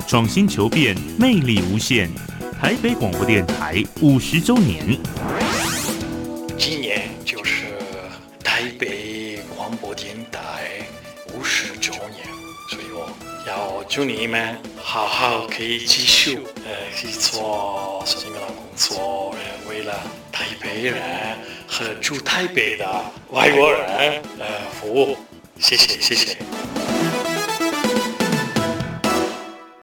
创新求变，魅力无限。台北广播电台50周年， 今年就是台北广播电台50周年，所以我要祝你们好好可以继续可以做你们的工作，为了台北人和住台北的外国人服务。谢谢。